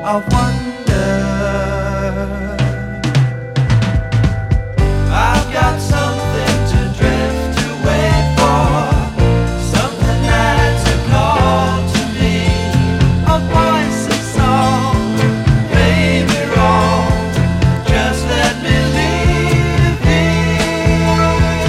of wonder. I've got something to drift away for, something that's a call to me, a voice of song, baby wrong, just let me live here.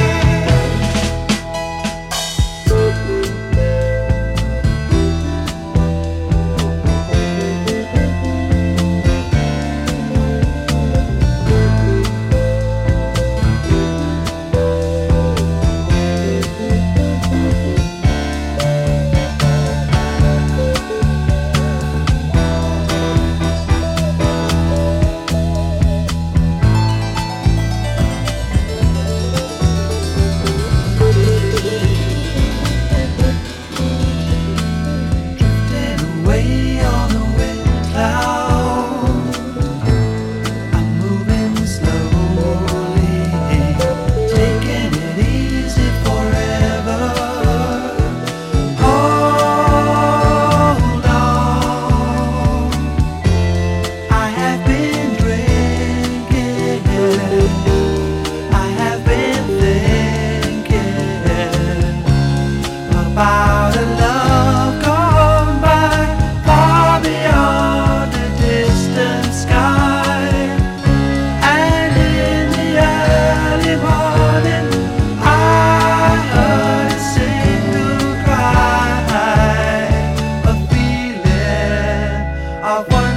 About a love gone by, far beyond the distant sky. And in the early morning, I heard a single cry, a feeling of wonder.